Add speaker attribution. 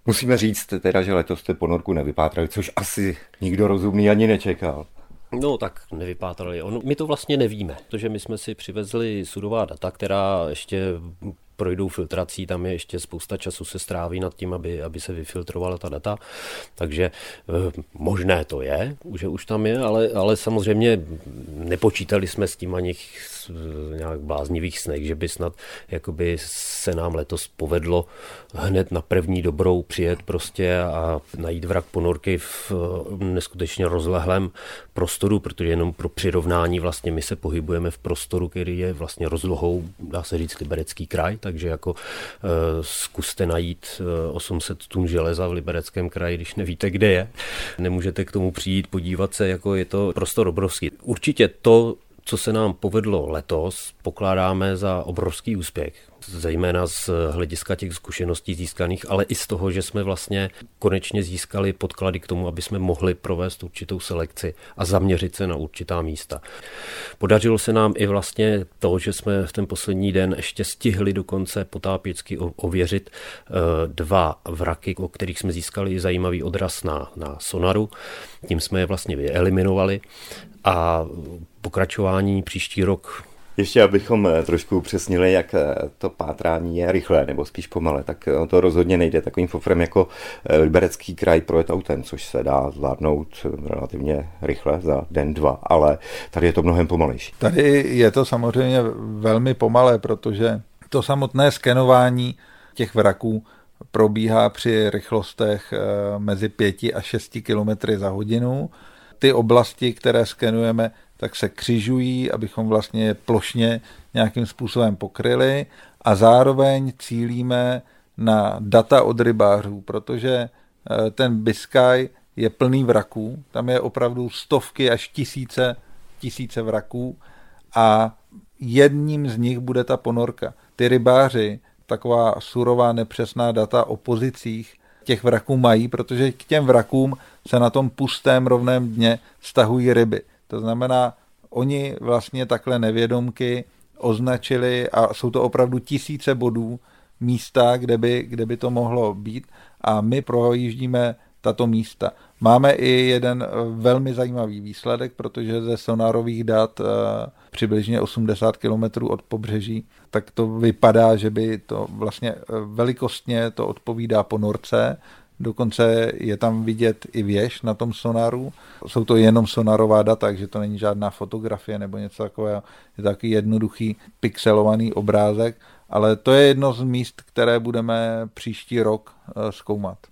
Speaker 1: Musíme říct teda, že letos jste ponorku nevypátrali, což asi nikdo rozumný ani nečekal.
Speaker 2: No tak nevypátrali. My to vlastně nevíme, protože my jsme si přivezli surová data, která ještě projdou filtrací, tam je ještě spousta času se stráví nad tím, aby se vyfiltrovala ta data, takže možné to je, že už tam je, ale samozřejmě nepočítali jsme s tím ani nějak bláznivých snech, že by snad jakoby se nám letos povedlo hned na první dobrou přijet prostě a najít vrak ponorky v neskutečně rozlehlém prostoru, protože jenom pro přirovnání vlastně my se pohybujeme v prostoru, který je vlastně rozlohou, dá se říct, Liberecký kraj, takže jako zkuste najít 800 tun železa v Libereckém kraji, když nevíte, kde je. Nemůžete k tomu přijít, podívat se, jako je to prostor obrovský. Určitě to, co se nám povedlo letos, pokládáme za obrovský úspěch, zejména z hlediska těch zkušeností získaných, ale i z toho, že jsme vlastně konečně získali podklady k tomu, aby jsme mohli provést určitou selekci a zaměřit se na určitá místa. Podařilo se nám i vlastně to, že jsme v ten poslední den ještě stihli dokonce potápěcky ověřit 2 vraky, o kterých jsme získali zajímavý odraz na sonaru. Tím jsme je vlastně vyeliminovali a pokračování příští rok.
Speaker 1: Ještě abychom trošku upřesnili, jak to pátrání je rychlé nebo spíš pomalé, tak to rozhodně nejde takovým fofrem jako Liberecký kraj projet autem, což se dá zvládnout relativně rychle za den, 2, ale tady je to mnohem pomalejší.
Speaker 3: Tady je to samozřejmě velmi pomalé, protože to samotné skenování těch vraků probíhá při rychlostech mezi 5 a 6 km za hodinu. Ty oblasti, které skenujeme, tak se křižují, abychom vlastně plošně nějakým způsobem pokryli a zároveň cílíme na data od rybářů, protože ten Biskaj je plný vraků, tam je opravdu stovky až tisíce vraků a jedním z nich bude ta ponorka. Ty rybáři taková surová nepřesná data o pozicích těch vraků mají, protože k těm vrakům se na tom pustém rovném dně stahují ryby. To znamená, oni vlastně takhle nevědomky označili a jsou to opravdu tisíce bodů místa, kde by to mohlo být a my projíždíme tato místa. Máme i jeden velmi zajímavý výsledek, protože ze sonárových dat přibližně 80 km od pobřeží, tak to vypadá, že by to vlastně velikostně to odpovídá ponorce. Dokonce je tam vidět i věž na tom sonaru. Jsou to jenom sonarová data, takže to není žádná fotografie nebo něco takového. Je to takový jednoduchý pixelovaný obrázek, ale to je jedno z míst, které budeme příští rok zkoumat.